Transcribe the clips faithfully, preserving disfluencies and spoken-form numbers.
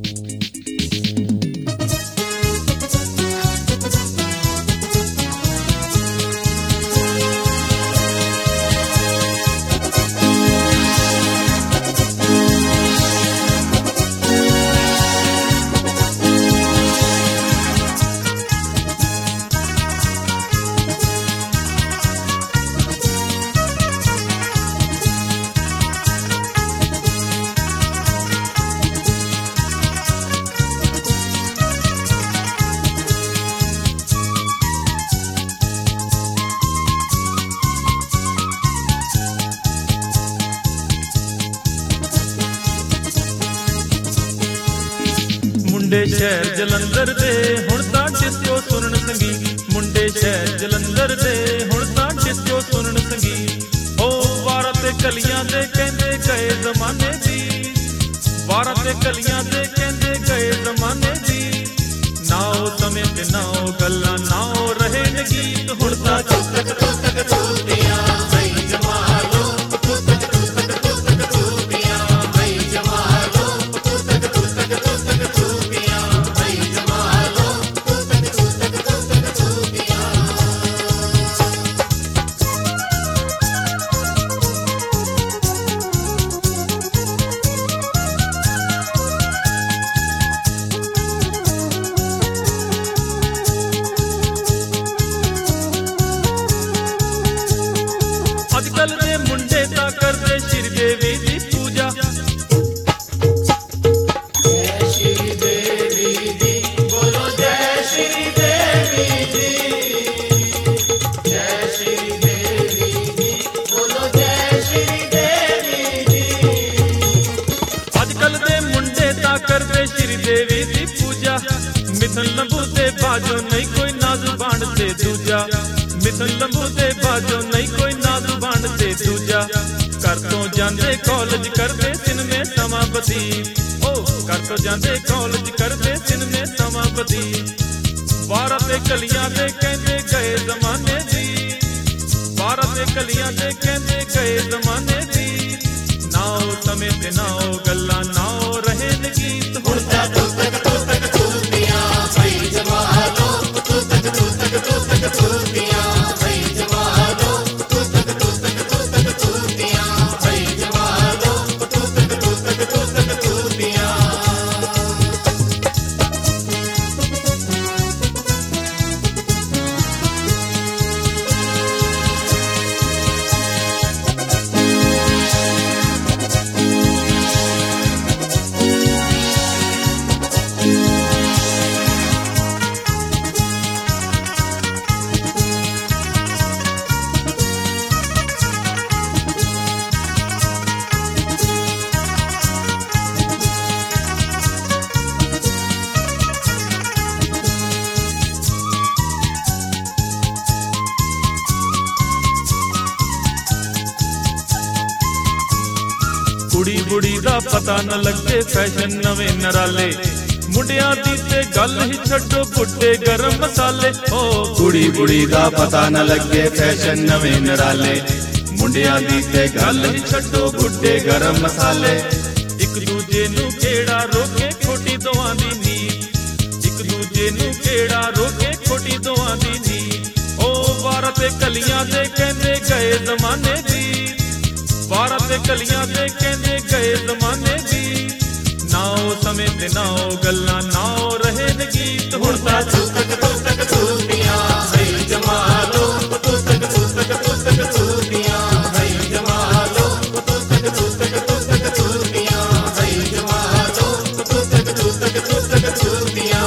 मुंडे शहर जलंधर दे हुण तां डिस्को सुनन संगीत। मुंडे शहर जलंधर दे हुण तां डिस्को सुनन संगीत। ओ वारा ते कलियां दे कहंदे गए जमाने दी, वारा ते कलियां दे कहंदे गए जमाने दी। नाओ समय ते नाओ गल्लां नाओ रहे न गीत। हुण तां चुस्तक चुस्तक चूतियां भई जमालो, चुस्तक चुस्तक चुस्तक चूतियां भई जमालो, चुस्तक चुस्तक चुस्तक चूतियां भई जमालो, चुस्तक चुस्तक चुस्तक चूतियां। अजकल दे मुंडे तां करदे श्री देवी दी पूजा। जय श्री देवी दी बोलो, जय श्री देवी दी, जय श्री देवी दी बोलो, जय श्री देवी दी। अजकल दे मुंडे तां करदे श्री देवी दी पूजा। मिथन लंबू ते बाजो नहीं कोई ना जुबान ते दूजा। मिथन लंबू ते बाजो नहीं कोई ना जुबान ते दूजा। कर तो जांदे कॉलेज करदे दिन में समा बतीत। ओ कर तो जांदे कॉलेज करदे दिन में समा बतीत। वारा ते कलियां दे कहंदे गए जमाने दी, वारा ते कलियां दे कहंदे गए जमाने दी। नाओ समय ते नाओ गल्लां नाओ रहे न गीत। हुण तां चुस्तक चुस्तक चूतियां भई जमालो, चुस्तक चुस्तक चुस्तक चूतियां भई जमालो, चुस्तक चुस्तक चुस्तक चूतियां भई जमालो, चुस्तक चुस्तक चुस्तक चूतियां। कुड़ी बुड़ी दा पता न लगे फैशन नवे नराले। मुंडियां दी ते गल ही छड्डो बुड्ढे गरम मसाले। ओ कुड़ी बुड़ी दा पता न लगे फैशन नवे नराले। मुंडियां दी ते गल ही छड्डो बुड्ढे गरम मसाले। एक दूजे नू केड़ा रोके खोटी दोआं दी नीत। एक दूजे नू केड़ा रोके खोटी दोआं दी नीत। ओ वारा ते कलियां दे कहंदे गए जमाने दी, वारा ते कलियां दे कहंदे गए जमाने दी। नाओ समय ते नाओ गल्लां नाओ रहे न गीत। हुण तां चुस्तक चुस्तक चूतियां भई जमालो, चुस्तक चुस्तक चुस्तक चूतियां भई जमालो, चुस्तक चुस्तक चुस्तक चूतियां भई जमालो, चुस्तक चुस्तक चुस्तक चूतियां।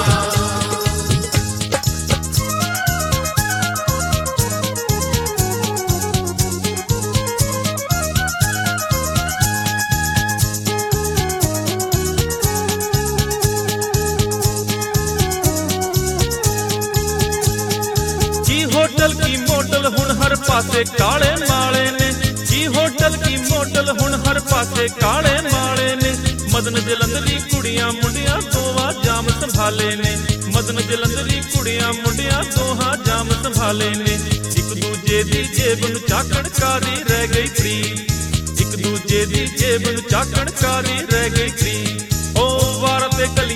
होटल की मोटल हुण हर पासे काले माले ने। जी होटल की मोटल हुण हर पासे काले माले ने। मदन जलंधरी कुड़ियां मुंडियां दोहा जाम संभाले ने। मदन जलंधरी कुड़ियां मुंडियां दोहा जाम संभाले ने। एक दूजे दी जेब नूं चाकणकारी रह गई फ्री। एक दूजे दी जेब नूं चाकणकारी रह गई फ्री। ओ वारा ते कली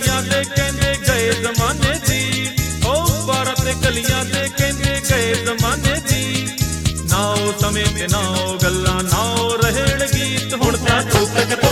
गलियां दे कहंदे गए जमाने दी नाओ समय ते नाओ गल्लां नाओ रहण गीत हुण तां ठोक